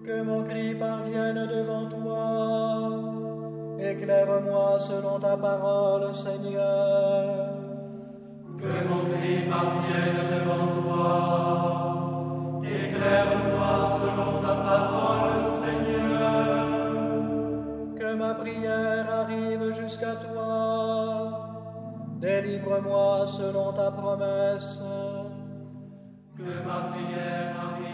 Que mon cri parvienne devant toi. Éclaire-moi selon ta parole, Seigneur. Que mon cri parvienne devant toi. Éclaire-moi selon ta parole, Seigneur. Que ma prière arrive jusqu'à toi. Délivre-moi selon ta promesse. Que ma prière arrive